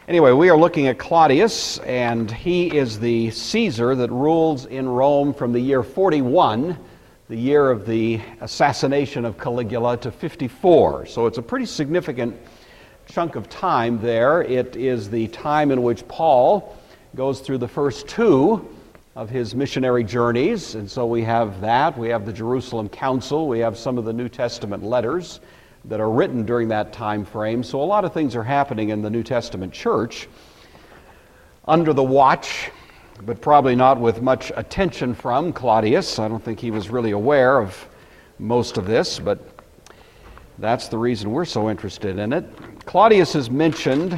Anyway, we are looking at Claudius, and he is the Caesar that rules in Rome from the year 41, the year of the assassination of Caligula, to 54. So it's a pretty significant chunk of time there. It is the time in which Paul goes through the first two of his missionary journeys, and so we have that. We have the Jerusalem Council. We have some of the New Testament letters that are written during that time frame. So a lot of things are happening in the New Testament church under the watch, but probably not with much attention from Claudius. I don't think he was really aware of most of this, but that's the reason we're so interested in it. Claudius is mentioned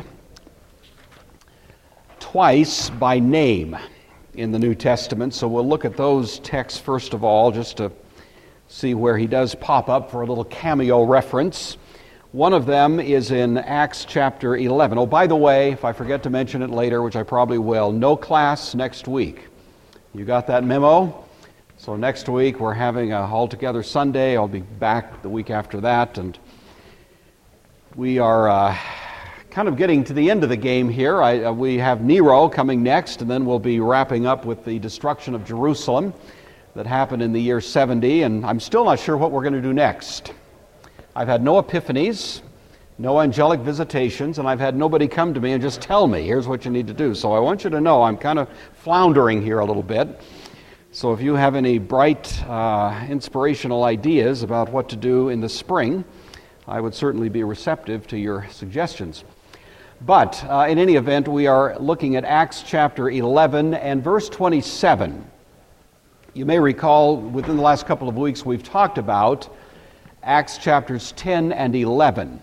twice by name in the New Testament, so we'll look at those texts first of all, just to see where he does pop up for a little cameo reference. One of them is in Acts chapter 11. Oh, by the way, if I forget to mention it later, which I probably will, no class next week. You got that memo? So next week we're having a all-together Sunday. I'll be back the week after that, and we are kind of getting to the end of the game here. We have Nero coming next, and then we'll be wrapping up with the destruction of Jerusalem that happened in the year 70, and I'm still not sure what we're going to do next. I've had no epiphanies, no angelic visitations, and I've had nobody come to me and just tell me, here's what you need to do. So I want you to know I'm kind of floundering here a little bit. So if you have any bright, inspirational ideas about what to do in the spring, I would certainly be receptive to your suggestions. But in any event, we are looking at Acts chapter 11 and verse 27. You may recall within the last couple of weeks we've talked about Acts chapters 10 and 11.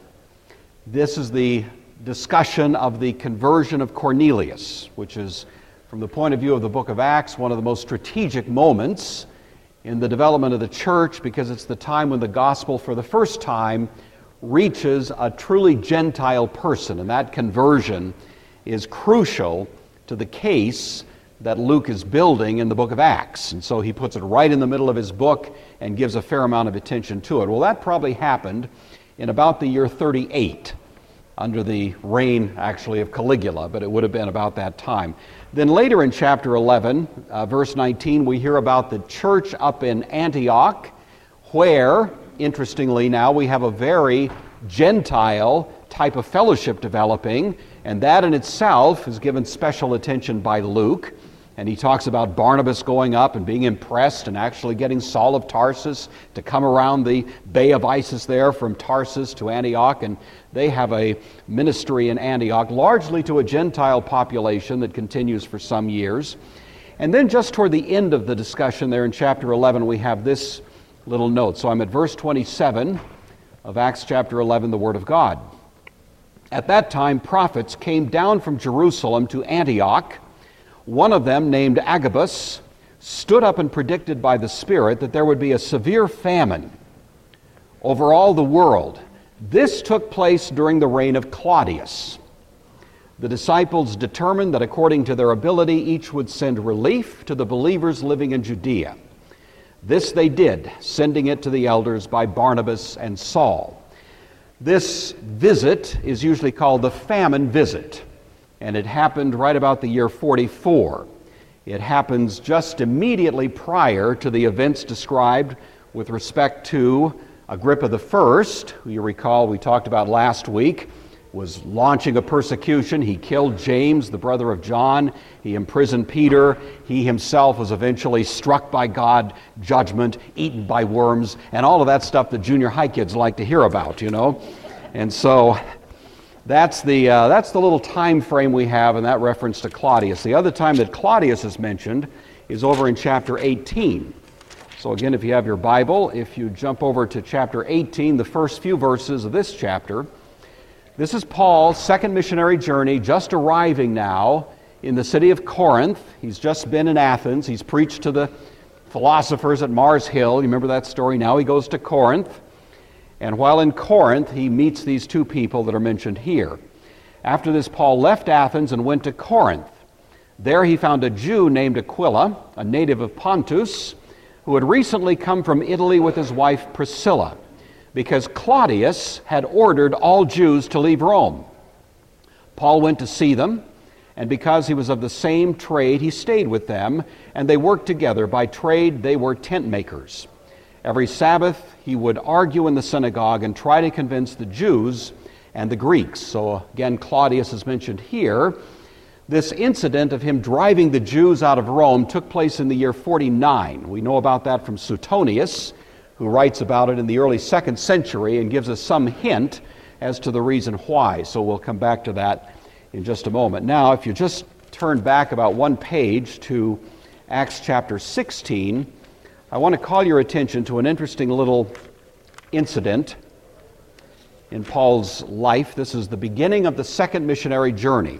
This is the discussion of the conversion of Cornelius, which is, from the point of view of the book of Acts, one of the most strategic moments in the development of the church, because it's the time when the gospel for the first time reaches a truly Gentile person, and that conversion is crucial to the case that Luke is building in the book of Acts. And so he puts it right in the middle of his book and gives a fair amount of attention to it. Well, that probably happened in about the year 38, under the reign, actually, of Caligula, but it would have been about that time. Then later in chapter 11, verse 19, we hear about the church up in Antioch, where, interestingly now, we have a very Gentile type of fellowship developing, and that in itself is given special attention by Luke. And he talks about Barnabas going up and being impressed and actually getting Saul of Tarsus to come around the Bay of Isis there from Tarsus to Antioch. And they have a ministry in Antioch, largely to a Gentile population that continues for some years. And then just toward the end of the discussion there in chapter 11, we have this little note. So I'm at verse 27 of Acts chapter 11, the Word of God. At that time, prophets came down from Jerusalem to Antioch. One of them, named Agabus, stood up and predicted by the Spirit that there would be a severe famine over all the world. This took place during the reign of Claudius. The disciples determined that according to their ability, each would send relief to the believers living in Judea. This they did, sending it to the elders by Barnabas and Saul. This visit is usually called the famine visit, and it happened right about the year 44. It happens just immediately prior to the events described with respect to Agrippa I, who you recall we talked about last week, was launching a persecution. He killed James, the brother of John. He imprisoned Peter. He himself was eventually struck by God, judgment, eaten by worms, and all of that stuff that junior high kids like to hear about, you know. And so that's the little time frame we have in that reference to Claudius. The other time that Claudius is mentioned is over in chapter 18. So again, if you have your Bible, if you jump over to chapter 18, the first few verses of this chapter, this is Paul's second missionary journey, just arriving now in the city of Corinth. He's just been in Athens. He's preached to the philosophers at Mars Hill. You remember that story? Now he goes to Corinth. And while in Corinth, he meets these two people that are mentioned here. After this, Paul left Athens and went to Corinth. There he found a Jew named Aquila, a native of Pontus, who had recently come from Italy with his wife Priscilla, because Claudius had ordered all Jews to leave Rome. Paul went to see them, and because he was of the same trade, he stayed with them, and they worked together. By trade, they were tent makers. Every Sabbath, he would argue in the synagogue and try to convince the Jews and the Greeks. So again, Claudius is mentioned here. This incident of him driving the Jews out of Rome took place in the year 49. We know about that from Suetonius, who writes about it in the early 2nd century and gives us some hint as to the reason why. So we'll come back to that in just a moment. Now, if you just turn back about one page to Acts chapter 16, I want to call your attention to an interesting little incident in Paul's life. This is the beginning of the second missionary journey.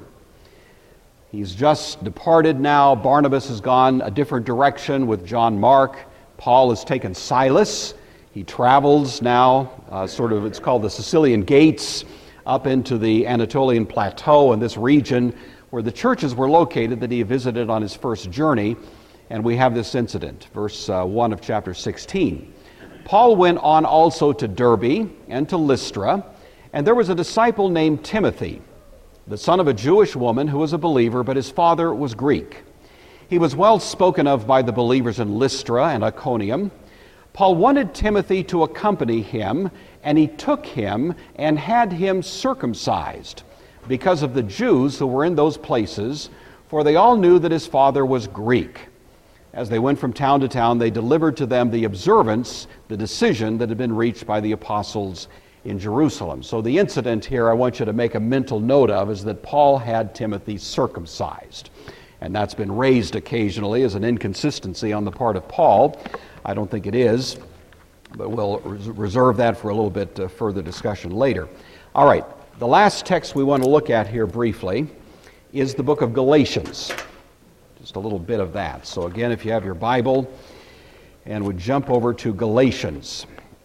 He's just departed now. Barnabas has gone a different direction with John Mark. Paul has taken Silas. He travels now, it's called the Sicilian Gates, up into the Anatolian Plateau and this region where the churches were located that he visited on his first journey. And we have this incident, verse 1 of chapter 16. Paul went on also to Derbe and to Lystra, and there was a disciple named Timothy, the son of a Jewish woman who was a believer, but his father was Greek. He was well spoken of by the believers in Lystra and Iconium. Paul wanted Timothy to accompany him, and he took him and had him circumcised because of the Jews who were in those places, for they all knew that his father was Greek. As they went from town to town, they delivered to them the observance, the decision that had been reached by the apostles in Jerusalem. So the incident here I want you to make a mental note of is that Paul had Timothy circumcised. And that's been raised occasionally as an inconsistency on the part of Paul. I don't think it is, but we'll reserve that for a little bit further discussion later. All right, the last text we want to look at here briefly is the book of Galatians. Just a little bit of that. So again, if you have your Bible, and would jump over to Galatians.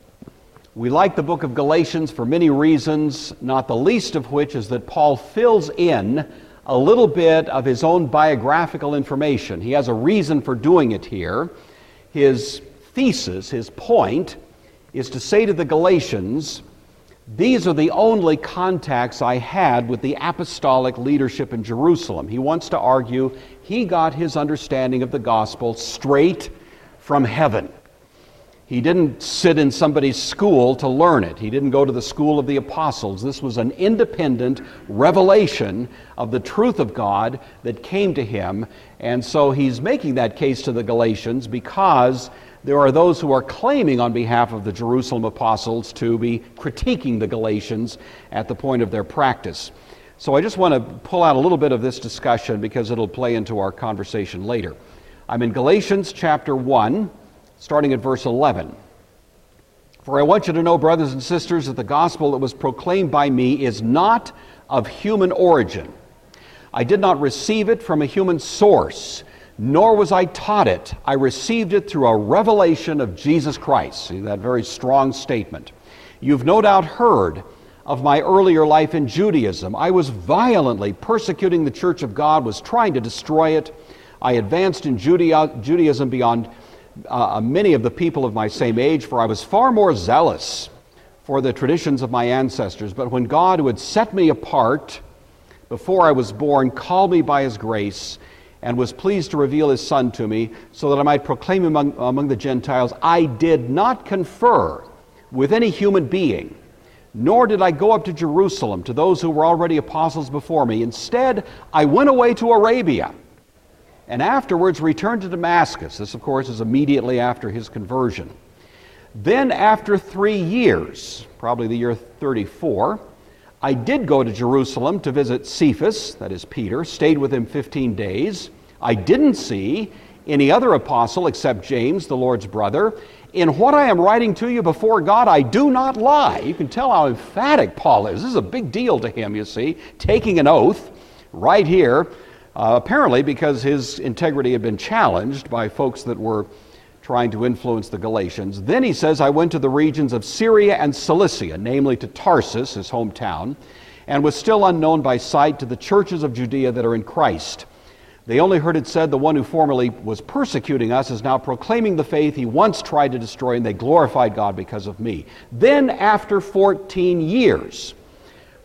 We like the book of Galatians for many reasons, not the least of which is that Paul fills in a little bit of his own biographical information. He has a reason for doing it here. His thesis, his point, is to say to the Galatians, these are the only contacts I had with the apostolic leadership in Jerusalem. He wants to argue he got his understanding of the gospel straight from heaven. He didn't sit in somebody's school to learn it. He didn't go to the school of the apostles. This was an independent revelation of the truth of God that came to him. And so he's making that case to the Galatians because there are those who are claiming on behalf of the Jerusalem apostles to be critiquing the Galatians at the point of their practice. So I just want to pull out a little bit of this discussion because it'll play into our conversation later. I'm in Galatians chapter 1, starting at verse 11. For I want you to know, brothers and sisters, that the gospel that was proclaimed by me is not of human origin. I did not receive it from a human source, nor was I taught it. I received it through a revelation of Jesus Christ. See that very strong statement. You've no doubt heard of my earlier life in Judaism. I was violently persecuting the church of God, was trying to destroy it. I advanced in Judaism beyond many of the people of my same age, for I was far more zealous for the traditions of my ancestors. But when God, who had set me apart before I was born, called me by his grace and was pleased to reveal his Son to me so that I might proclaim him among the Gentiles, I did not confer with any human being, nor did I go up to Jerusalem to those who were already apostles before me. Instead, I went away to Arabia and afterwards returned to Damascus. This, of course, is immediately after his conversion. Then after 3 years, probably the year 34, I did go to Jerusalem to visit Cephas, that is Peter, stayed with him 15 days. I didn't see any other apostle except James, the Lord's brother. In what I am writing to you before God, I do not lie. You can tell how emphatic Paul is. This is a big deal to him, you see, taking an oath right here, apparently because his integrity had been challenged by folks that were trying to influence the Galatians. Then he says, I went to the regions of Syria and Cilicia, namely to Tarsus, his hometown, and was still unknown by sight to the churches of Judea that are in Christ. They only heard it said, the one who formerly was persecuting us is now proclaiming the faith he once tried to destroy, and they glorified God because of me. Then after 14 years,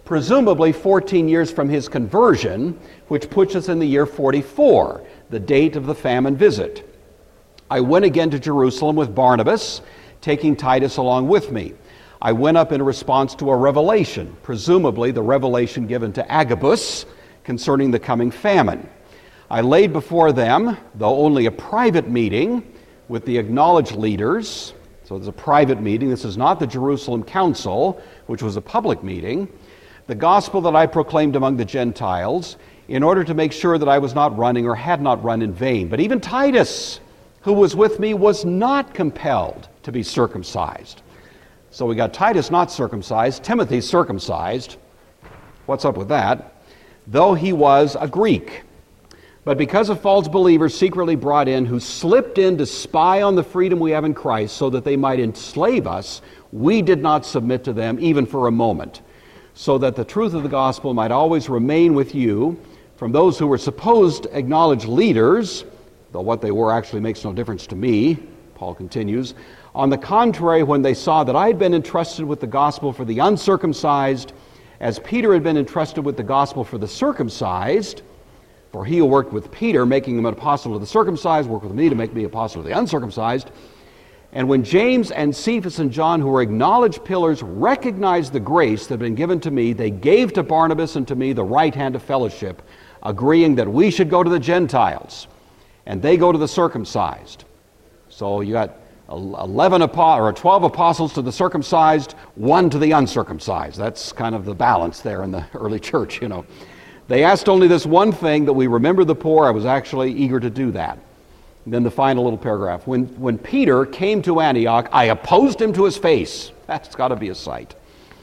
presumably 14 years from his conversion, which puts us in the year 44, the date of the famine visit. I went again to Jerusalem with Barnabas, taking Titus along with me. I went up in response to a revelation, presumably the revelation given to Agabus concerning the coming famine. I laid before them, though only a private meeting with the acknowledged leaders. So it's a private meeting. This is not the Jerusalem Council, which was a public meeting. The gospel that I proclaimed among the Gentiles, in order to make sure that I was not running or had not run in vain. But even Titus, who was with me, was not compelled to be circumcised. So we got Titus not circumcised, Timothy circumcised. What's up with that? Though he was a Greek. But because of false believers secretly brought in, who slipped in to spy on the freedom we have in Christ so that they might enslave us, we did not submit to them even for a moment, so that the truth of the gospel might always remain with you from those who were supposed acknowledged leaders, though what they were actually makes no difference to me. Paul continues, on the contrary, when they saw that I had been entrusted with the gospel for the uncircumcised, as Peter had been entrusted with the gospel for the circumcised, for he who worked with Peter, making him an apostle of the circumcised, worked with me to make me apostle of the uncircumcised. And when James and Cephas and John, who were acknowledged pillars, recognized the grace that had been given to me, they gave to Barnabas and to me the right hand of fellowship, agreeing that we should go to the Gentiles, and they go to the circumcised. So you got 12 apostles to the circumcised, 1 to the uncircumcised. That's kind of the balance there in the early church, They asked only this one thing, that we remember the poor. I was actually eager to do that. And then the final little paragraph. When Peter came to Antioch, I opposed him to his face. That's got to be a sight.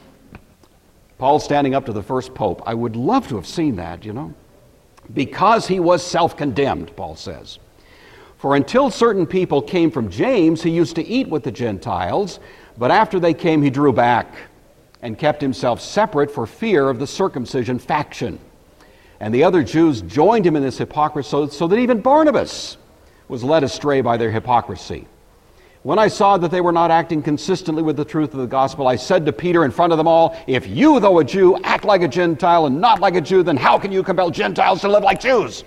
Paul standing up to the first pope. I would love to have seen that, Because he was self-condemned, Paul says. For until certain people came from James, he used to eat with the Gentiles, but after they came, he drew back and kept himself separate for fear of the circumcision faction. And the other Jews joined him in this hypocrisy, so that even Barnabas was led astray by their hypocrisy. When I saw that they were not acting consistently with the truth of the gospel, I said to Peter in front of them all, if you, though a Jew, act like a Gentile and not like a Jew, then how can you compel Gentiles to live like Jews?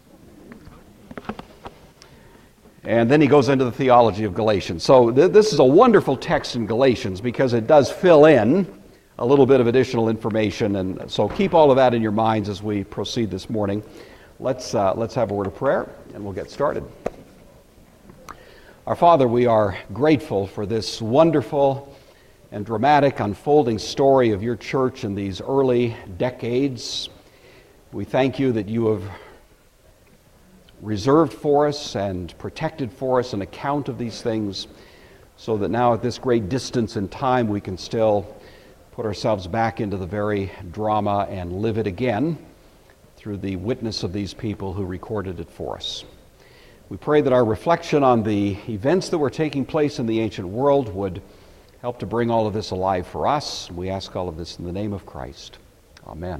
And then he goes into the theology of Galatians. So this is a wonderful text in Galatians because it does fill in a little bit of additional information. And so keep all of that in your minds as we proceed this morning. Let's have a word of prayer and we'll get started. Our Father, we are grateful for this wonderful and dramatic unfolding story of your church in these early decades. We thank you that you have reserved for us and protected for us an account of these things, so that now at this great distance in time we can still put ourselves back into the very drama and live it again through the witness of these people who recorded it for us. We pray that our reflection on the events that were taking place in the ancient world would help to bring all of this alive for us. We ask all of this in the name of Christ. Amen.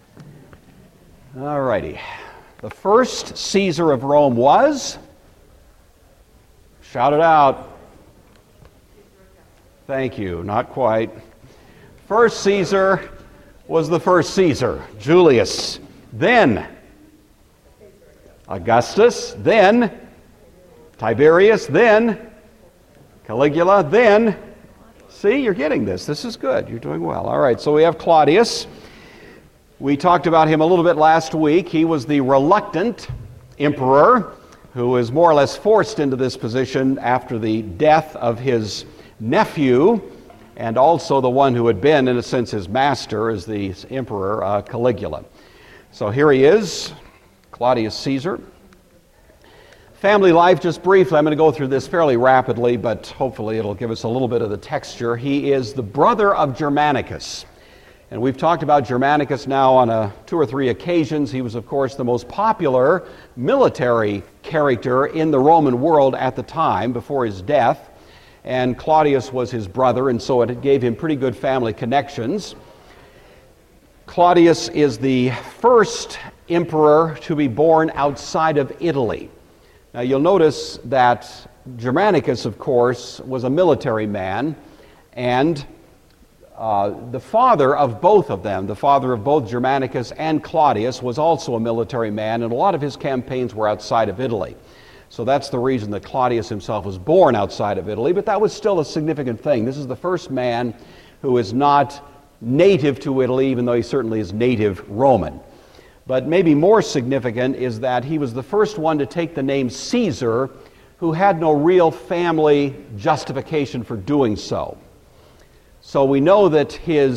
All righty. The first Caesar of Rome was? Shout it out. Thank you. Not quite. First Caesar was the first Caesar, Julius. Then Augustus. Then Tiberius. Then Caligula. Then, see, you're getting this. This is good. You're doing well. All right, so we have Claudius. We talked about him a little bit last week. He was the reluctant emperor who was more or less forced into this position after the death of his nephew, and also the one who had been, in a sense, his master as the emperor, Caligula. So here he is, Claudius Caesar. Family life, just briefly, I'm going to go through this fairly rapidly, but hopefully it'll give us a little bit of the texture. He is the brother of Germanicus. And we've talked about Germanicus now on 2 or 3 occasions. He was, of course, the most popular military character in the Roman world at the time before his death. And Claudius was his brother, and so it gave him pretty good family connections. Claudius is the first emperor to be born outside of Italy. Now you'll notice that Germanicus, of course, was a military man, and the father of both of them, the father of both Germanicus and Claudius, was also a military man, and a lot of his campaigns were outside of Italy. So that's the reason that Claudius himself was born outside of Italy, but that was still a significant thing. This is the first man who is not native to Italy, even though he certainly is native Roman. But maybe more significant is that he was the first one to take the name Caesar who had no real family justification for doing so. So we know that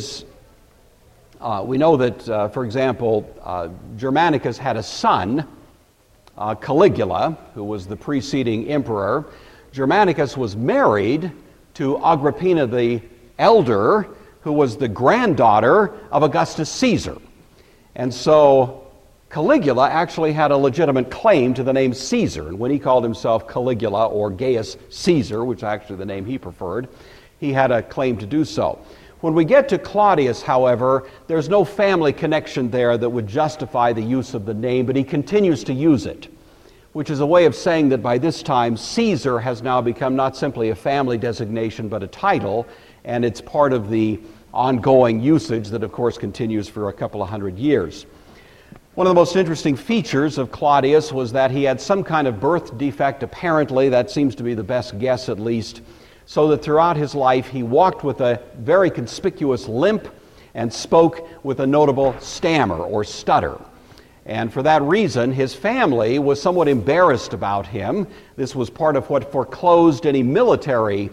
for example, Germanicus had a son, Caligula, who was the preceding emperor. Germanicus was married to Agrippina the Elder, who was the granddaughter of Augustus Caesar. And so Caligula actually had a legitimate claim to the name Caesar. And when he called himself Caligula or Gaius Caesar, which is actually the name he preferred, he had a claim to do so. When we get to Claudius, however, there's no family connection there that would justify the use of the name, but he continues to use it, which is a way of saying that by this time, Caesar has now become not simply a family designation, but a title, and it's part of the ongoing usage that, of course, continues for a couple of hundred years. One of the most interesting features of Claudius was that he had some kind of birth defect, apparently. That seems to be the best guess, at least, so that throughout his life he walked with a very conspicuous limp and spoke with a notable stammer or stutter. And for that reason, his family was somewhat embarrassed about him. This was part of what foreclosed any military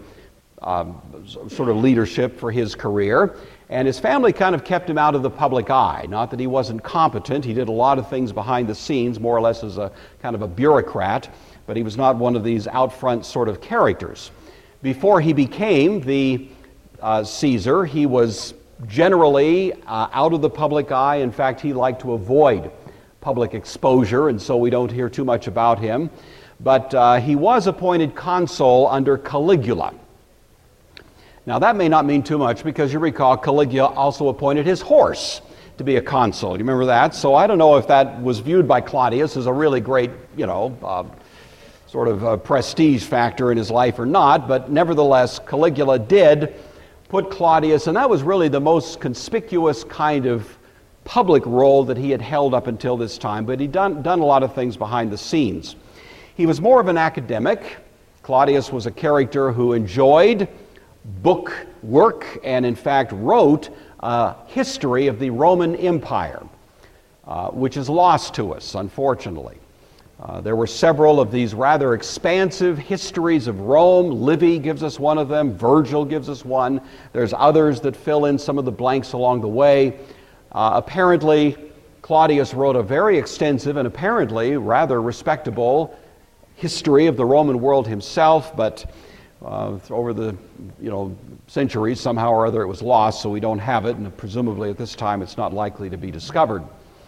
sort of leadership for his career. And his family kind of kept him out of the public eye. Not that he wasn't competent. He did a lot of things behind the scenes, more or less as a kind of a bureaucrat, but he was not one of these out front sort of characters. Before he became the Caesar, he was generally out of the public eye. In fact, he liked to avoid public exposure, and so we don't hear too much about him. But he was appointed consul under Caligula. Now, that may not mean too much because you recall Caligula also appointed his horse to be a consul. You remember that? So I don't know if that was viewed by Claudius as a really great, sort of a prestige factor in his life or not, but nevertheless, Caligula did put Claudius, and that was really the most conspicuous kind of public role that he had held up until this time, but he'd done a lot of things behind the scenes. He was more of an academic. Claudius was a character who enjoyed book work and in fact wrote a history of the Roman Empire, which is lost to us, unfortunately. There were several of these rather expansive histories of Rome. Livy gives us one of them. Virgil gives us one. There's others that fill in some of the blanks along the way. Apparently, Claudius wrote a very extensive and apparently rather respectable history of the Roman world himself, but over the centuries, somehow or other it was lost, so we don't have it, and presumably at this time it's not likely to be discovered.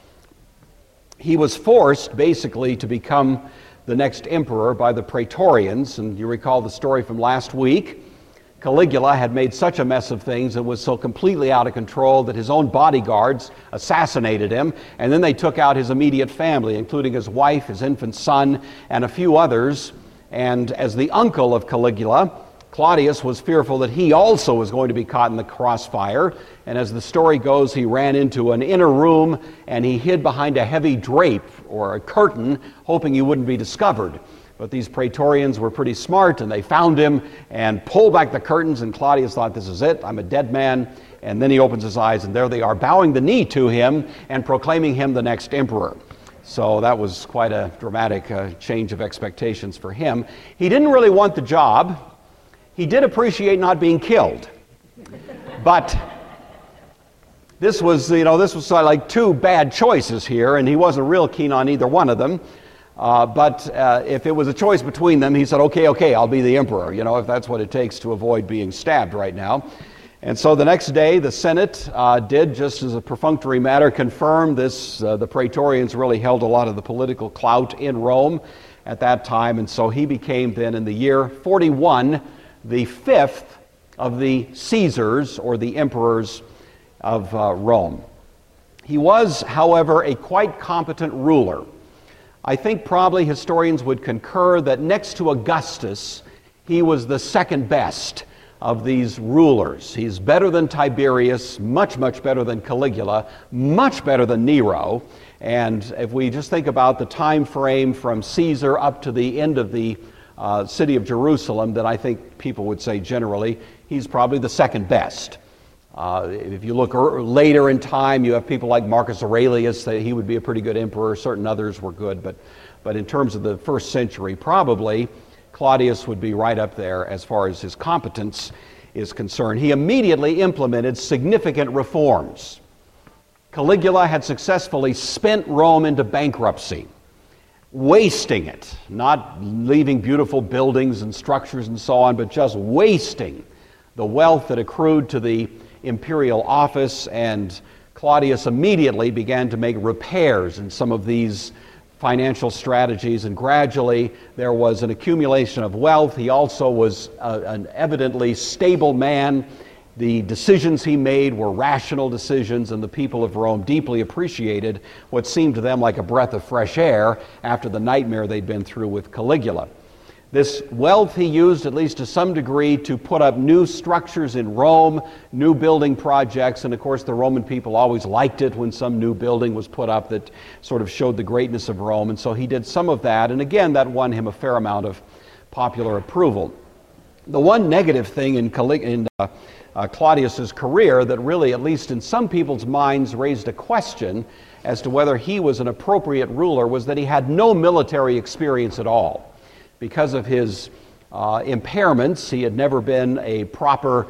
He was forced, basically, to become the next emperor by the Praetorians, and you recall the story from last week. Caligula had made such a mess of things and was so completely out of control that his own bodyguards assassinated him, and then they took out his immediate family, including his wife, his infant son, and a few others. And as the uncle of Caligula, Claudius was fearful that he also was going to be caught in the crossfire, and as the story goes, he ran into an inner room and he hid behind a heavy drape or a curtain, hoping he wouldn't be discovered. But these Praetorians were pretty smart, and they found him and pulled back the curtains, and Claudius thought, this is it, I'm a dead man. And then he opens his eyes, and there they are, bowing the knee to him and proclaiming him the next emperor. So that was quite a dramatic change of expectations for him. He didn't really want the job. He did appreciate not being killed. But this was sort of like two bad choices here, and he wasn't real keen on either one of them. But if it was a choice between them, he said, okay, I'll be the emperor, if that's what it takes to avoid being stabbed right now. And so the next day, the Senate did, just as a perfunctory matter, confirm this. The Praetorians really held a lot of the political clout in Rome at that time, and so he became then, in the year 41, the fifth of the Caesars, or the emperors of Rome. He was, however, a quite competent ruler. I think probably historians would concur that next to Augustus, he was the second best of these rulers. He's better than Tiberius, much, much better than Caligula, much better than Nero. And if we just think about the time frame from Caesar up to the end of the city of Jerusalem, then I think people would say generally he's probably the second best. If you look later in time, you have people like Marcus Aurelius, that he would be a pretty good emperor. Certain others were good, but in terms of the first century, probably Claudius would be right up there as far as his competence is concerned. He immediately implemented significant reforms. Caligula had successfully spent Rome into bankruptcy, wasting it, not leaving beautiful buildings and structures and so on, but just wasting the wealth that accrued to the imperial office. And Claudius immediately began to make repairs in some of these financial strategies, and gradually there was an accumulation of wealth. He also was an evidently stable man. The decisions he made were rational decisions, and the people of Rome deeply appreciated what seemed to them like a breath of fresh air after the nightmare they'd been through with Caligula. This wealth he used, at least to some degree, to put up new structures in Rome, new building projects, and of course the Roman people always liked it when some new building was put up that sort of showed the greatness of Rome, and so he did some of that, and again that won him a fair amount of popular approval. The one negative thing in Claudius's career that really, at least in some people's minds, raised a question as to whether he was an appropriate ruler was that he had no military experience at all. Because of his impairments, he had never been a proper,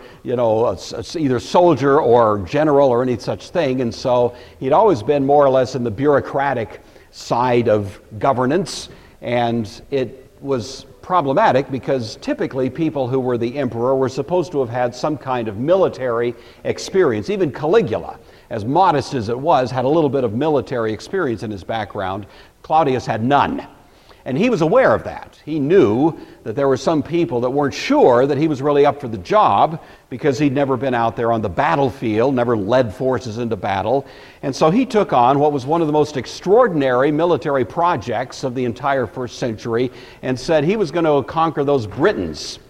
either soldier or general or any such thing, and so he'd always been more or less in the bureaucratic side of governance, and it was problematic because typically people who were the emperor were supposed to have had some kind of military experience. Even Caligula, as modest as it was, had a little bit of military experience in his background. Claudius had none. And he was aware of that. He knew that there were some people that weren't sure that he was really up for the job because he'd never been out there on the battlefield, never led forces into battle. And so he took on what was one of the most extraordinary military projects of the entire first century and said he was going to conquer those Britons,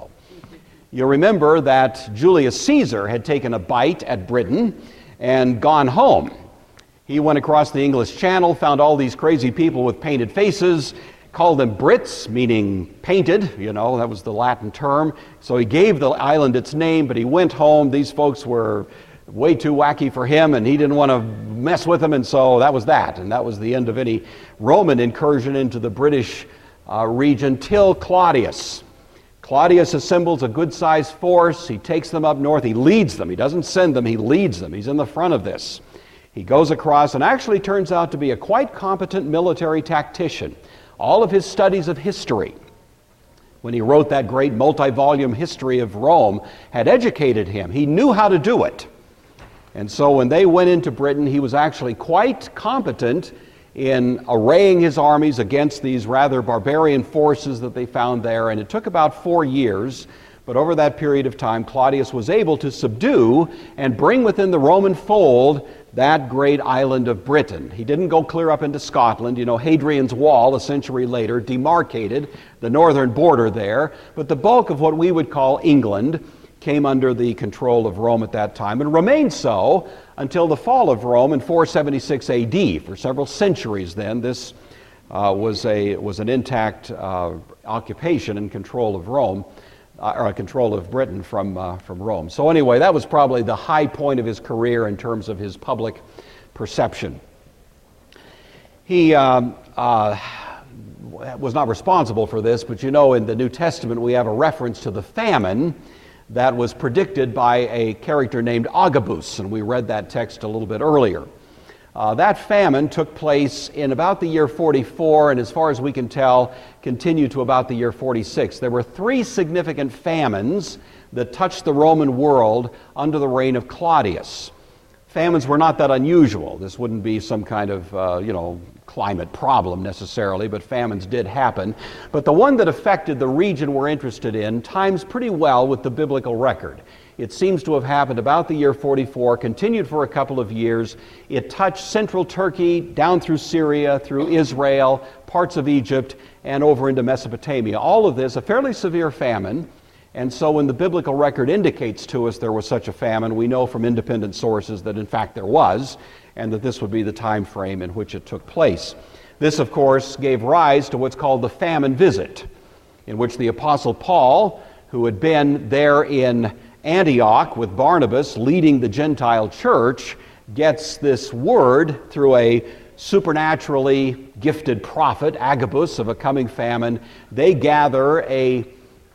You remember that Julius Caesar had taken a bite at Britain and gone home. He went across the English Channel, found all these crazy people with painted faces, called them Brits, meaning painted, that was the Latin term. So he gave the island its name, but he went home. These folks were way too wacky for him, and he didn't want to mess with them, and so that was that. And that was the end of any Roman incursion into the British region till Claudius. Claudius assembles a good-sized force. He takes them up north. He leads them. He doesn't send them. He leads them. He's in the front of this. He goes across and actually turns out to be a quite competent military tactician. All of his studies of history, when he wrote that great multi-volume history of Rome, had educated him. He knew how to do it. And so when they went into Britain, he was actually quite competent in arraying his armies against these rather barbarian forces that they found there. And it took about 4 years, but over that period of time, Claudius was able to subdue and bring within the Roman fold that great island of Britain. He didn't go clear up into Scotland. Hadrian's Wall, a century later, demarcated the northern border there, but the bulk of what we would call England came under the control of Rome at that time, and remained so until the fall of Rome in 476 AD. For several centuries then, this was an intact occupation and control of Rome, or control of Britain from Rome. So anyway, that was probably the high point of his career in terms of his public perception. He was not responsible for this, but in the New Testament we have a reference to the famine that was predicted by a character named Agabus, and we read that text a little bit earlier. That famine took place in about the year 44, and as far as we can tell, continued to about the year 46. There were 3 significant famines that touched the Roman world under the reign of Claudius. Famines were not that unusual. This wouldn't be some kind of, climate problem necessarily, but famines did happen. But the one that affected the region we're interested in times pretty well with the biblical record. It seems to have happened about the year 44, continued for a couple of years. It touched central Turkey, down through Syria, through Israel, parts of Egypt, and over into Mesopotamia. All of this, a fairly severe famine, And so when the biblical record indicates to us there was such a famine, we know from independent sources that in fact there was, and that this would be the time frame in which it took place. This, of course, gave rise to what's called the famine visit, in which the Apostle Paul, who had been there in Antioch with Barnabas leading the Gentile church, gets this word through a supernaturally gifted prophet, Agabus, of a coming famine. They gather a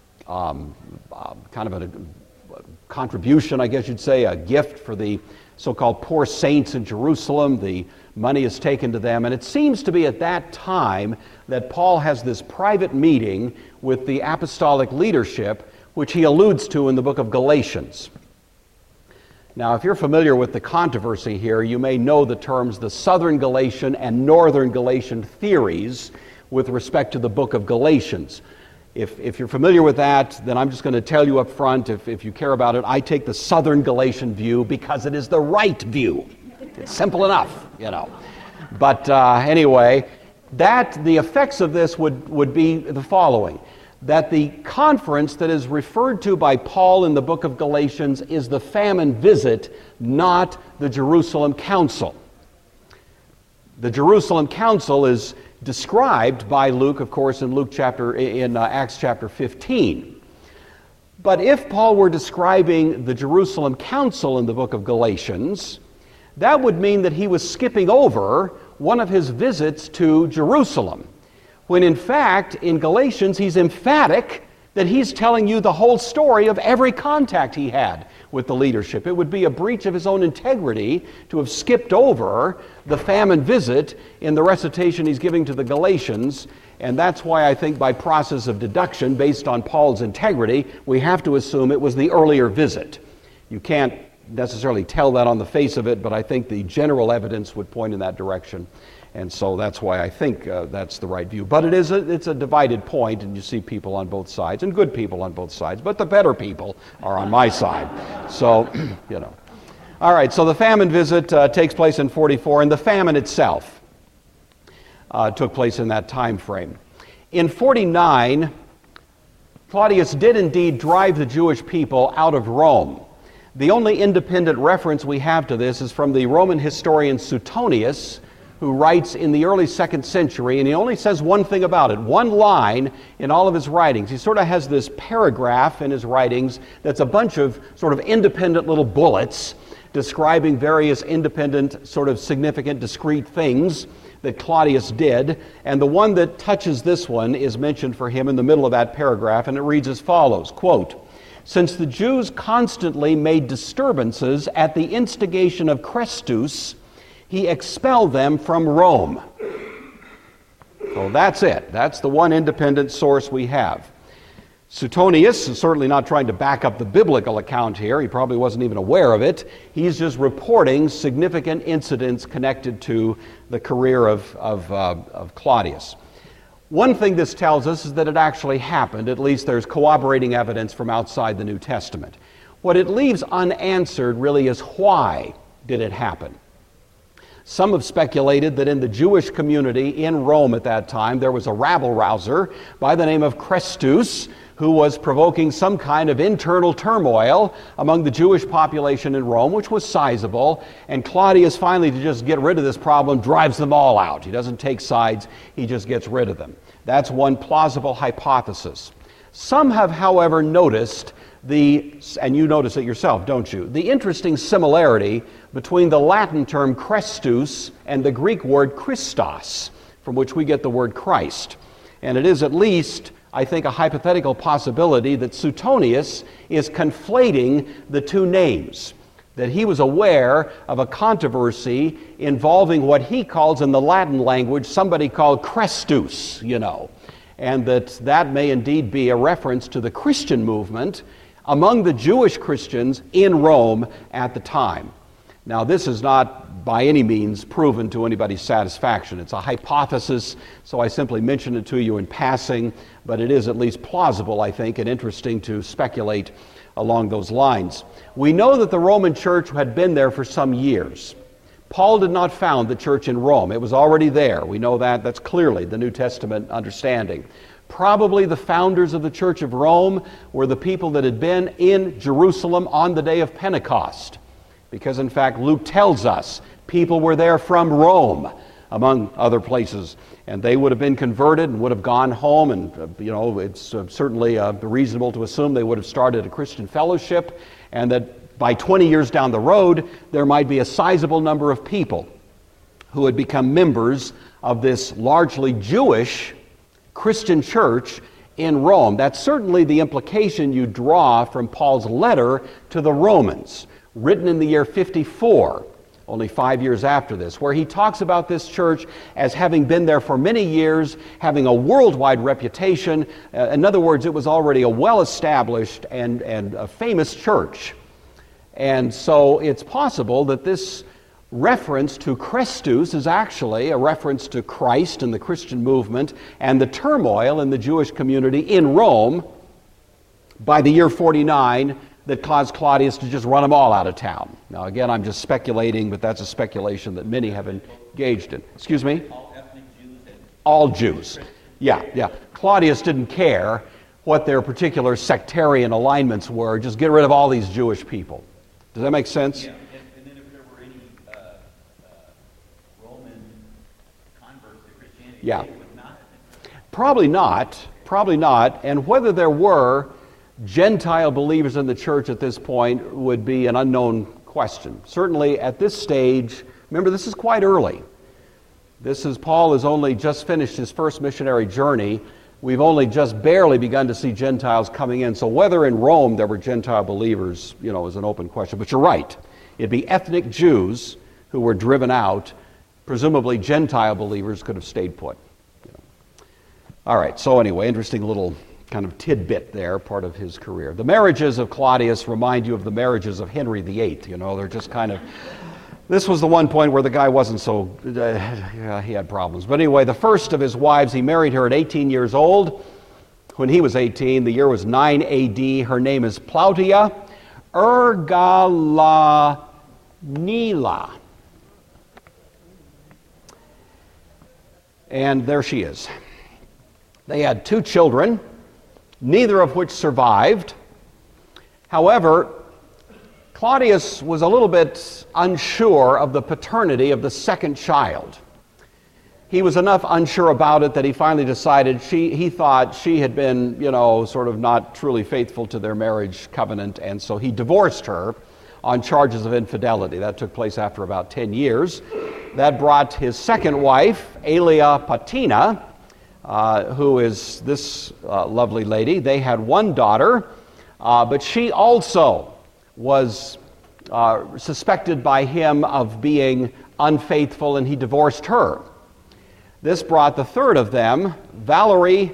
kind of a contribution, I guess you'd say, a gift for the so-called poor saints in Jerusalem. The money is taken to them, and it seems to be at that time that Paul has this private meeting with the apostolic leadership, which he alludes to in the book of Galatians. Now, if you're familiar with the controversy here, you may know the terms the Southern Galatian and Northern Galatian theories with respect to the book of Galatians. If you're familiar with that, then I'm just going to tell you up front, if you care about it, I take the Southern Galatian view because it is the right view. It's simple enough, you know. But anyway, the effects of this would be the following: that the conference that is referred to by Paul in the book of Galatians is the famine visit, not the Jerusalem Council. The Jerusalem Council is described by Luke, of course, in Acts chapter 15. But if Paul were describing the Jerusalem Council in the book of Galatians, that would mean that he was skipping over one of his visits to Jerusalem, when in fact, in Galatians, he's emphatic that he's telling you the whole story of every contact he had with the leadership. It would be a breach of his own integrity to have skipped over the famine visit in the recitation he's giving to the Galatians, and that's why I think by process of deduction, based on Paul's integrity, we have to assume it was the earlier visit. You can't necessarily tell that on the face of it, but I think the general evidence would point in that direction. And so that's why I think that's the right view. But it's a divided point, and you see people on both sides, and good people on both sides, but the better people are on my side. So, you know. All right, so the famine visit takes place in 44, and the famine itself took place in that time frame. In 49, Claudius did indeed drive the Jewish people out of Rome. The only independent reference we have to this is from the Roman historian Suetonius, who writes in the early 2nd century, and he only says one thing about it, one line in all of his writings. He sort of has this paragraph in his writings that's a bunch of sort of independent little bullets describing various independent, sort of significant, discrete things that Claudius did, and the one that touches this one is mentioned for him in the middle of that paragraph, and it reads as follows, quote, "Since the Jews constantly made disturbances at the instigation of Chrestus, he expelled them from Rome." So that's it. That's the one independent source we have. Suetonius is certainly not trying to back up the biblical account here. He probably wasn't even aware of it. He's just reporting significant incidents connected to the career of Claudius. One thing this tells us is that it actually happened. At least there's corroborating evidence from outside the New Testament. What it leaves unanswered really is why did it happen? Some have speculated that in the Jewish community in Rome at that time, there was a rabble-rouser by the name of Chrestus who was provoking some kind of internal turmoil among the Jewish population in Rome, which was sizable, and Claudius finally, to just get rid of this problem, drives them all out. He doesn't take sides, he just gets rid of them. That's one plausible hypothesis. Some have, however, noticed and you notice it yourself, don't you, the interesting similarity between the Latin term Christus and the Greek word Christos, from which we get the word Christ. And it is at least, I think, a hypothetical possibility that Suetonius is conflating the two names, that he was aware of a controversy involving what he calls in the Latin language somebody called Christus, and that may indeed be a reference to the Christian movement among the Jewish Christians in Rome at the time. Now, this is not by any means proven to anybody's satisfaction. It's a hypothesis, so I simply mention it to you in passing, but it is at least plausible, I think, and interesting to speculate along those lines. We know that the Roman church had been there for some years. Paul did not found the church in Rome. It was already there. We know that. That's clearly the New Testament understanding. Probably the founders of the Church of Rome were the people that had been in Jerusalem on the day of Pentecost. Because in fact, Luke tells us people were there from Rome, among other places. And they would have been converted and would have gone home. And, it's certainly reasonable to assume they would have started a Christian fellowship. And that by 20 years down the road, there might be a sizable number of people who had become members of this largely Jewish Christian church in Rome. That's certainly the implication you draw from Paul's letter to the Romans, written in the year 54, only 5 years after this, where he talks about this church as having been there for many years, having a worldwide reputation. In other words, it was already a well-established and a famous church. And so it's possible that this reference to Christus is actually a reference to Christ and the Christian movement and the turmoil in the Jewish community in Rome by the year 49 that caused Claudius to just run them all out of town. Now again, I'm just speculating, but that's a speculation that many have engaged in. Excuse me? All ethnic Jews? All Jews. Yeah. Claudius didn't care what their particular sectarian alignments were. Just get rid of all these Jewish people. Does that make sense? Yeah. And then if there were any Roman converts to Christianity, Yeah. they would not have been. Probably not. And whether there were Gentile believers in the church at this point would be an unknown question. Certainly at this stage, remember this is quite early. Paul has only just finished his first missionary journey. We've only just barely begun to see Gentiles coming in. So whether in Rome there were Gentile believers, is an open question. But you're right. It'd be ethnic Jews who were driven out. Presumably Gentile believers could have stayed put. All right, so anyway, interesting little kind of tidbit there, part of his career. The marriages of Claudius remind you of the marriages of Henry VIII. They're just kind of... This was the one point where the guy wasn't so... he had problems. But anyway, the first of his wives, he married her at 18 years old. When he was 18, the year was 9 A.D. Her name is Plautia Ergalanila. And there she is. They had 2 children, neither of which survived. However, Claudius was a little bit unsure of the paternity of the second child. He was enough unsure about it that he finally decided he thought she had been, sort of not truly faithful to their marriage covenant, and so he divorced her on charges of infidelity. That took place after about 10 years. That brought his second wife, Aelia Patina, who is this lovely lady. They had 1 daughter, but she also was suspected by him of being unfaithful, and he divorced her. This brought the third of them, Valerie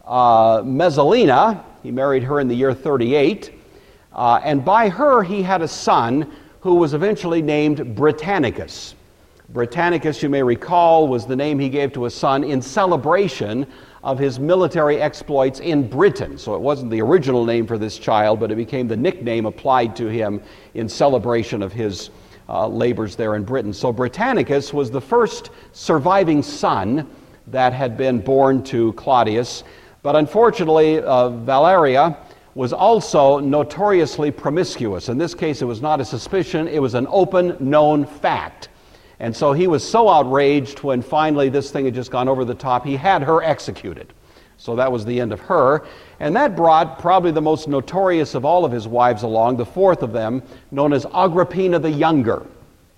Messalina. He married her in the year 38, and by her he had a son who was eventually named Britannicus. Britannicus, you may recall, was the name he gave to a son in celebration of his military exploits in Britain. So it wasn't the original name for this child, but it became the nickname applied to him in celebration of his labors there in Britain. So Britannicus was the first surviving son that had been born to Claudius. But unfortunately, Valeria was also notoriously promiscuous. In this case, it was not a suspicion, it was an open, known fact. And so he was so outraged when finally this thing had just gone over the top, he had her executed. So that was the end of her. And that brought probably the most notorious of all of his wives along, the fourth of them, known as Agrippina the Younger.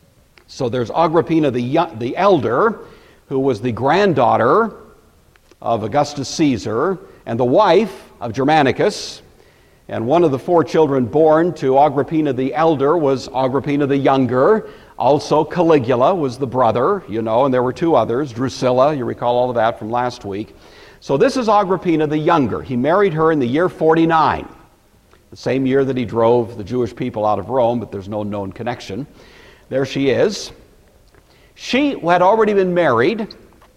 So there's Agrippina the Elder, who was the granddaughter of Augustus Caesar and the wife of Germanicus. And one of the 4 children born to Agrippina the Elder was Agrippina the Younger. Also, Caligula was the brother, and there were 2 others. Drusilla, you recall all of that from last week. So this is Agrippina the Younger. He married her in the year 49, the same year that he drove the Jewish people out of Rome, but there's no known connection. There she is. She had already been married,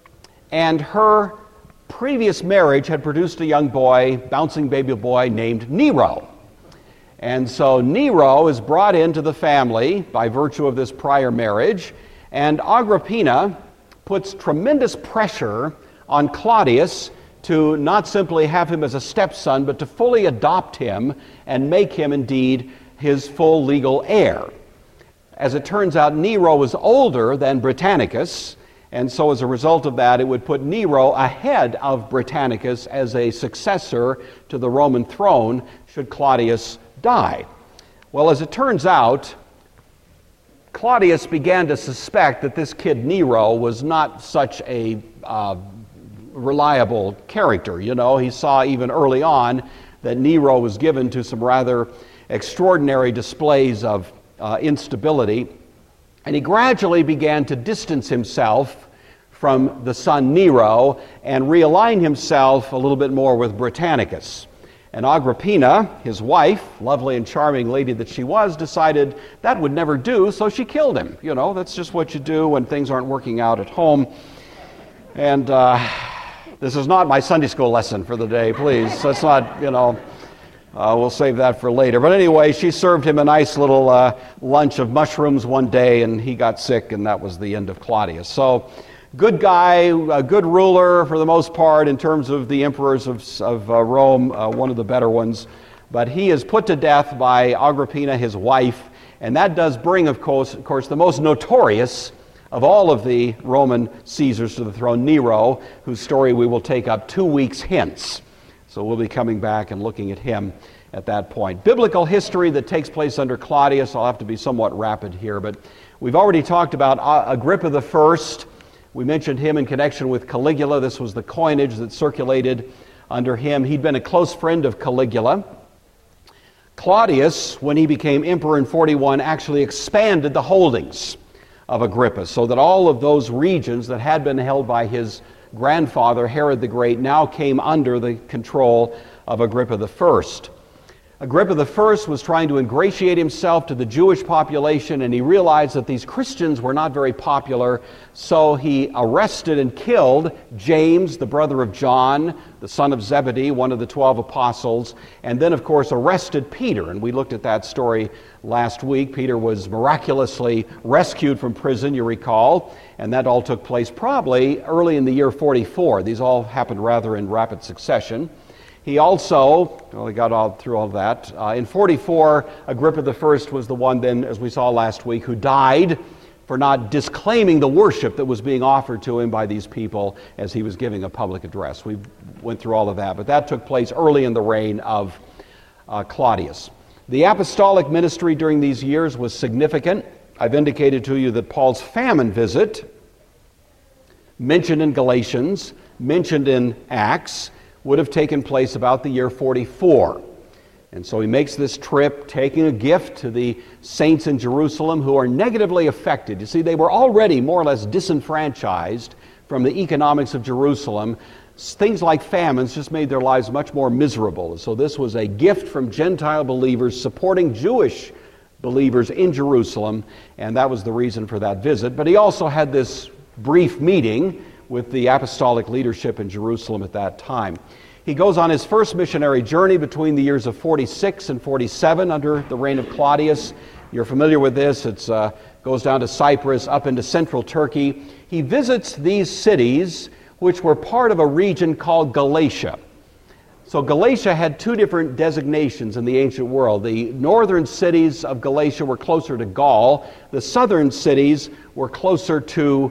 and her previous marriage had produced a young boy, bouncing baby boy, named Nero. And so Nero is brought into the family by virtue of this prior marriage, and Agrippina puts tremendous pressure on Claudius to not simply have him as a stepson, but to fully adopt him and make him indeed his full legal heir. As it turns out, Nero was older than Britannicus, and so as a result of that, it would put Nero ahead of Britannicus as a successor to the Roman throne should Claudius die. Well, as it turns out, Claudius began to suspect that this kid Nero was not such a reliable character. You know, he saw even early on that Nero was given to some rather extraordinary displays of instability, and he gradually began to distance himself from the son Nero and realign himself a little bit more with Britannicus. And Agrippina, his wife, lovely and charming lady that she was, decided that would never do, so she killed him. You know, that's just what you do when things aren't working out at home. And this is not my Sunday school lesson for the day, please. That's not, we'll save that for later. But anyway, she served him a nice little lunch of mushrooms one day, and he got sick, and that was the end of Claudius. So, good guy, a good ruler for the most part in terms of the emperors of Rome, one of the better ones. But he is put to death by Agrippina, his wife, and that does bring, of course, the most notorious of all of the Roman Caesars to the throne, Nero, whose story we will take up 2 weeks hence. So we'll be coming back and looking at him at that point. Biblical history that takes place under Claudius, I'll have to be somewhat rapid here, but we've already talked about Agrippa the First. We mentioned him in connection with Caligula. This was the coinage that circulated under him. He'd been a close friend of Caligula. Claudius, when he became emperor in 41, actually expanded the holdings of Agrippa so that all of those regions that had been held by his grandfather, Herod the Great, now came under the control of Agrippa the First. Agrippa the First was trying to ingratiate himself to the Jewish population, and he realized that these Christians were not very popular, so he arrested and killed James, the brother of John, the son of Zebedee, one of the 12 apostles, and then, of course, arrested Peter, and we looked at that story last week. Peter was miraculously rescued from prison, you recall, and that all took place probably early in the year 44. These all happened rather in rapid succession. He also, he got through all of that. In 44, Agrippa the First was the one then, as we saw last week, who died for not disclaiming the worship that was being offered to him by these people as he was giving a public address. We went through all of that, but that took place early in the reign of Claudius. The apostolic ministry during these years was significant. I've indicated to you that Paul's famine visit, mentioned in Galatians, mentioned in Acts, would have taken place about the year 44. And so he makes this trip, taking a gift to the saints in Jerusalem who are negatively affected. You see, they were already more or less disenfranchised from the economics of Jerusalem. Things like famines just made their lives much more miserable. So this was a gift from Gentile believers supporting Jewish believers in Jerusalem, and that was the reason for that visit. But he also had this brief meeting with the apostolic leadership in Jerusalem at that time. He goes on his first missionary journey between the years of 46 and 47 under the reign of Claudius. You're familiar with this. It goes down to Cyprus, up into central Turkey. He visits these cities which were part of a region called Galatia. So Galatia had two different designations in the ancient world. The northern cities of Galatia were closer to Gaul. The southern cities were closer to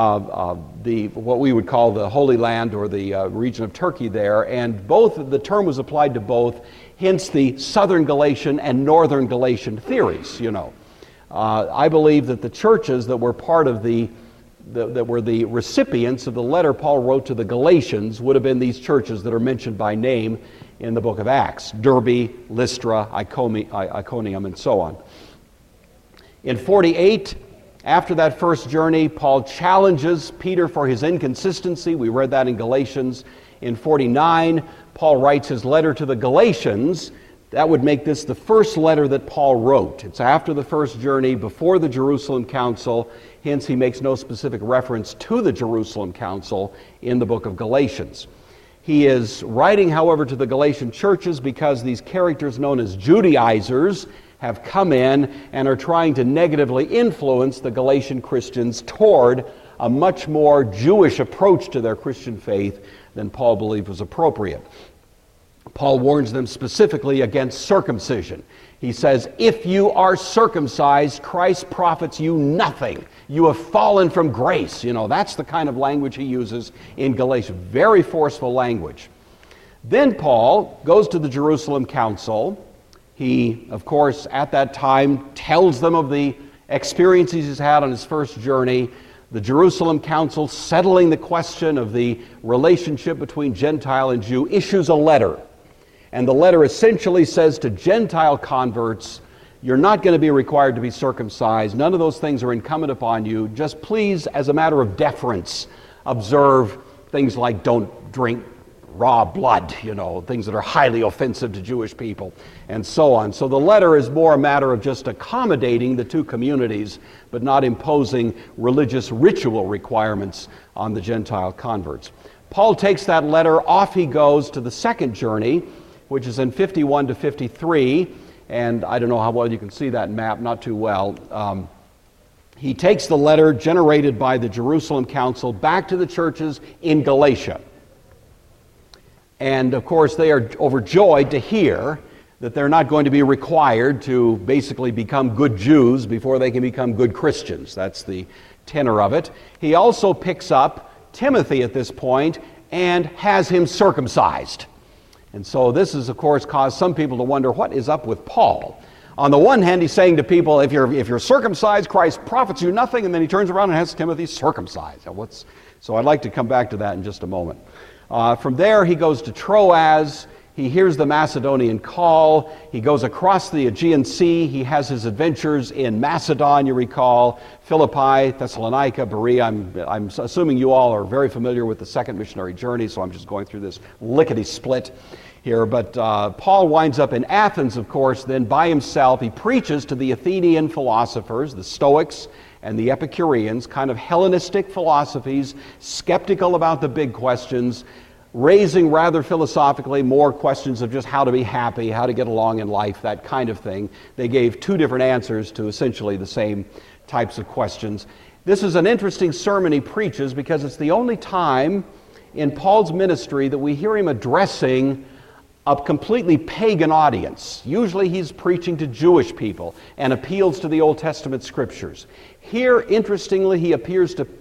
what we would call the Holy Land, or the region of Turkey there. And the term was applied to both, hence the southern Galatian and northern Galatian theories, I believe that the churches that were part of that were the recipients of the letter Paul wrote to the Galatians would have been these churches that are mentioned by name in the book of Acts: Derbe, Lystra, Iconium, and so on. In 48, after that first journey, Paul challenges Peter for his inconsistency. We read that in Galatians. In 49, Paul writes his letter to the Galatians. That would make this the first letter that Paul wrote. It's after the first journey, before the Jerusalem Council. Hence, he makes no specific reference to the Jerusalem Council in the book of Galatians. He is writing, however, to the Galatian churches because these characters known as Judaizers have come in and are trying to negatively influence the Galatian Christians toward a much more Jewish approach to their Christian faith than Paul believed was appropriate. Paul warns them specifically against circumcision. He says, if you are circumcised, Christ profits you nothing. You have fallen from grace. That's the kind of language he uses in Galatia. Very forceful language. Then Paul goes to the Jerusalem Council. He, of course, at that time tells them of the experiences he's had on his first journey. The Jerusalem Council, settling the question of the relationship between Gentile and Jew, issues a letter. And the letter essentially says to Gentile converts, you're not going to be required to be circumcised. None of those things are incumbent upon you. Just please, as a matter of deference, observe things like don't drink raw blood, things that are highly offensive to Jewish people, and so on. So the letter is more a matter of just accommodating the two communities, but not imposing religious ritual requirements on the Gentile converts. Paul takes that letter, off he goes to the second journey, which is in 51 to 53, and I don't know how well you can see that map, not too well. He takes the letter generated by the Jerusalem Council back to the churches in Galatia. And of course, they are overjoyed to hear that they're not going to be required to basically become good Jews before they can become good Christians. That's the tenor of it. He also picks up Timothy at this point and has him circumcised. And so this has, of course, caused some people to wonder, what is up with Paul? On the one hand, he's saying to people, if you're circumcised, Christ profits you nothing, and then he turns around and has Timothy circumcised. So I'd like to come back to that in just a moment. From there, he goes to Troas. He hears the Macedonian call. He goes across the Aegean Sea. He has his adventures in Macedon, you recall, Philippi, Thessalonica, Berea. I'm assuming you all are very familiar with the second missionary journey, so I'm just going through this lickety-split here. But Paul winds up in Athens, of course, then by himself. He preaches to the Athenian philosophers, the Stoics and the Epicureans, kind of Hellenistic philosophies, skeptical about the big questions, raising rather philosophically more questions of just how to be happy, how to get along in life, that kind of thing. They gave two different answers to essentially the same types of questions. This is an interesting sermon he preaches because it's the only time in Paul's ministry that we hear him addressing a completely pagan audience. Usually he's preaching to Jewish people and appeals to the Old Testament scriptures. Here, interestingly, he appears to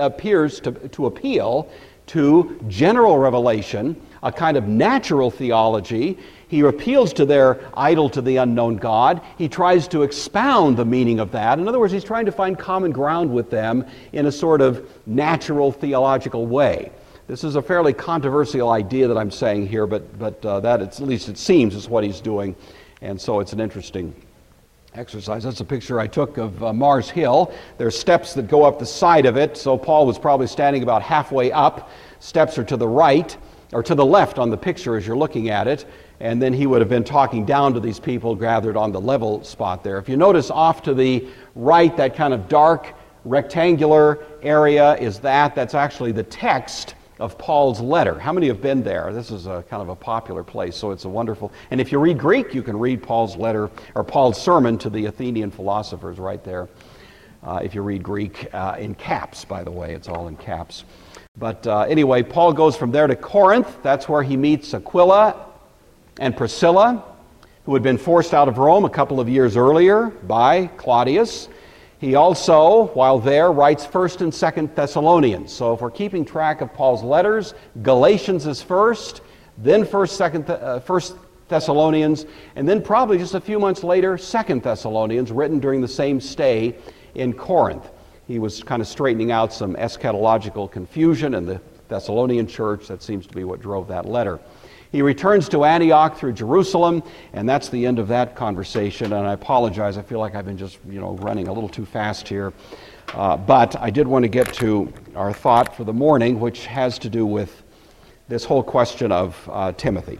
appeal to general revelation, a kind of natural theology. He appeals to their idol to the unknown God. He tries to expound the meaning of that. In other words, he's trying to find common ground with them in a sort of natural theological way. This is a fairly controversial idea that I'm saying here, but that at least it seems is what he's doing, and so it's an interesting exercise. That's a picture I took of Mars Hill. There's steps that go up the side of it, so Paul was probably standing about halfway up. Steps are to the right, or to the left on the picture as you're looking at it, and then he would have been talking down to these people gathered on the level spot there. If you notice off to the right, that kind of dark rectangular area that's actually the text of Paul's letter. How many have been there? This is a kind of a popular place, so it's a wonderful... And if you read Greek, you can read Paul's letter, or Paul's sermon to the Athenian philosophers right there. If you read Greek in caps, by the way, it's all in caps. But anyway, Paul goes from there to Corinth. That's where he meets Aquila and Priscilla, who had been forced out of Rome a couple of years earlier by Claudius. He also, while there, writes 1st and 2nd Thessalonians. So if we're keeping track of Paul's letters, Galatians is first, then 1st Thessalonians, and then probably just a few months later, 2nd Thessalonians, written during the same stay in Corinth. He was kind of straightening out some eschatological confusion in the Thessalonian church. That seems to be what drove that letter. He returns to Antioch through Jerusalem, and that's the end of that conversation. And I apologize, I feel like I've been just running a little too fast here. But I did want to get to our thought for the morning, which has to do with this whole question of Timothy.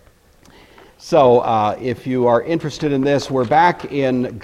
So if you are interested in this, we're back in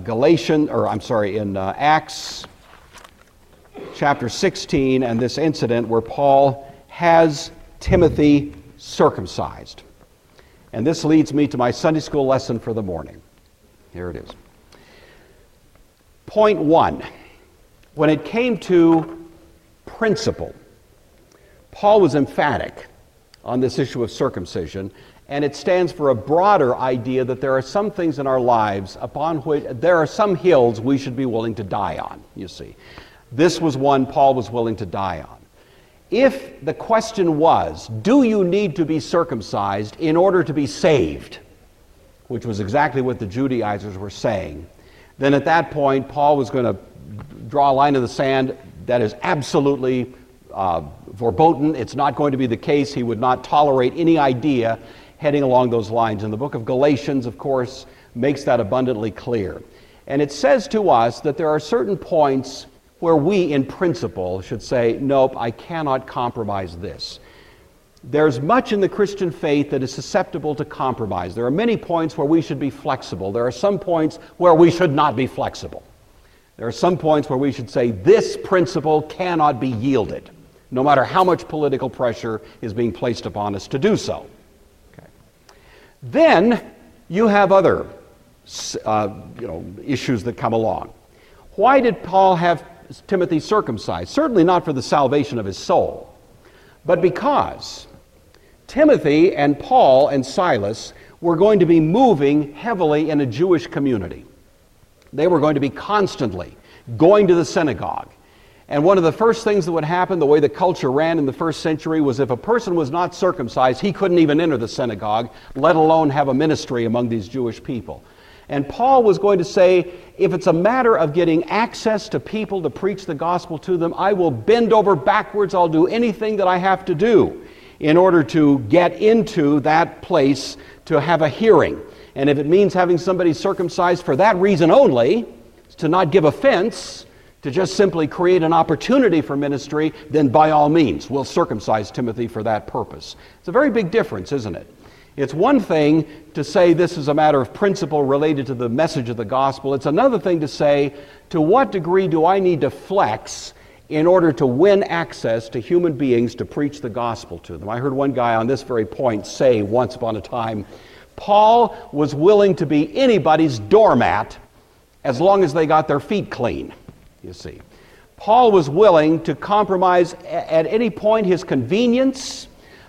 Acts chapter 16, and this incident where Paul has Timothy circumcised. And this leads me to my Sunday school lesson for the morning. Here it is. Point 1. When it came to principle. Paul was emphatic on this issue of circumcision, and it stands for a broader idea that there are some things in our lives upon which there are some hills we should be willing to die on, you see. This was one Paul was willing to die on. If the question was, do you need to be circumcised in order to be saved, which was exactly what the Judaizers were saying, then at that point Paul was going to draw a line in the sand that is absolutely verboten. It's not going to be the case. He would not tolerate any idea heading along those lines. And the book of Galatians, of course, makes that abundantly clear. And it says to us that there are certain points where we, in principle, should say, nope, I cannot compromise this. There's much in the Christian faith that is susceptible to compromise. There are many points where we should be flexible. There are some points where we should not be flexible. There are some points where we should say, this principle cannot be yielded, no matter how much political pressure is being placed upon us to do so. Okay. Then you have other issues that come along. Why did Paul have Timothy circumcised? Certainly not for the salvation of his soul, but because Timothy and Paul and Silas were going to be moving heavily in a Jewish community. They were going to be constantly going to the synagogue. And one of the first things that would happen, the way the culture ran in the first century, was if a person was not circumcised, he couldn't even enter the synagogue, let alone have a ministry among these Jewish people. And Paul was going to say, if it's a matter of getting access to people to preach the gospel to them, I will bend over backwards, I'll do anything that I have to do in order to get into that place to have a hearing. And if it means having somebody circumcised for that reason only, to not give offense, to just simply create an opportunity for ministry, then by all means, we'll circumcise Timothy for that purpose. It's a very big difference, isn't it? It's one thing to say this is a matter of principle related to the message of the gospel. It's another thing to say, to what degree do I need to flex in order to win access to human beings to preach the gospel to them? I heard one guy on this very point say once upon a time, Paul was willing to be anybody's doormat as long as they got their feet clean, you see. Paul was willing to compromise at any point his convenience,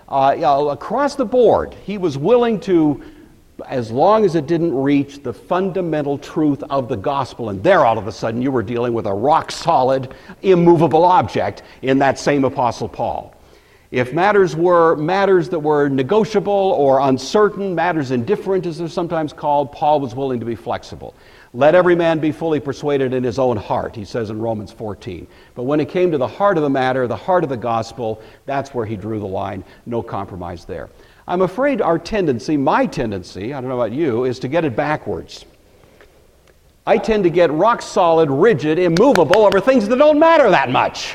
across the board. He was willing to, as long as it didn't reach the fundamental truth of the gospel. And there, all of a sudden, you were dealing with a rock-solid, immovable object in that same Apostle Paul. If matters were matters that were negotiable or uncertain, matters indifferent, as they're sometimes called, Paul was willing to be flexible. Let every man be fully persuaded in his own heart, he says in Romans 14. But when it came to the heart of the matter, the heart of the gospel, that's where he drew the line. No compromise there. I'm afraid our tendency, my tendency, I don't know about you, is to get it backwards. I tend to get rock solid, rigid, immovable over things that don't matter that much.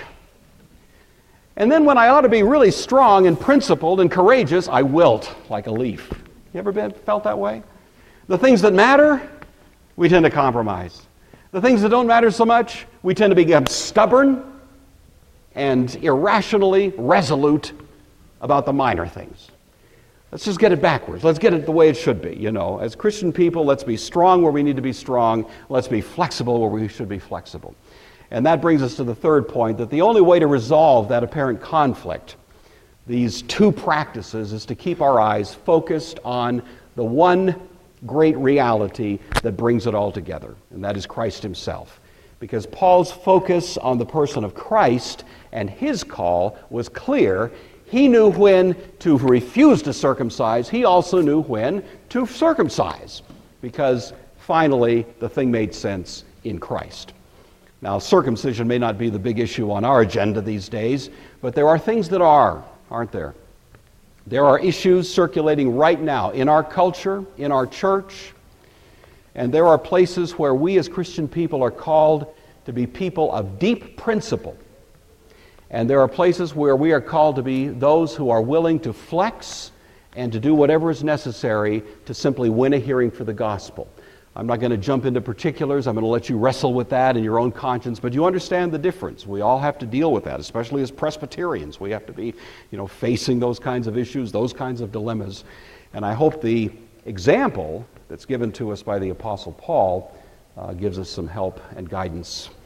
And then when I ought to be really strong and principled and courageous, I wilt like a leaf. You ever felt that way? The things that matter, we tend to compromise. The things that don't matter so much, we tend to become stubborn and irrationally resolute about the minor things. Let's just get it backwards. Let's get it the way it should be, you know. As Christian people, let's be strong where we need to be strong. Let's be flexible where we should be flexible. And that brings us to the third point, that the only way to resolve that apparent conflict, these two practices, is to keep our eyes focused on the one great reality that brings it all together, and that is Christ himself. Because Paul's focus on the person of Christ and his call was clear. He knew when to refuse to circumcise. He also knew when to circumcise, because finally the thing made sense in Christ. Now, circumcision may not be the big issue on our agenda these days, but there are things that are, aren't there? There are issues circulating right now in our culture, in our church, and there are places where we as Christian people are called to be people of deep principle. And there are places where we are called to be those who are willing to flex and to do whatever is necessary to simply win a hearing for the gospel. I'm not going to jump into particulars. I'm going to let you wrestle with that in your own conscience, but you understand the difference. We all have to deal with that, especially as Presbyterians. We have to be, facing those kinds of issues, those kinds of dilemmas. And I hope the example that's given to us by the Apostle Paul gives us some help and guidance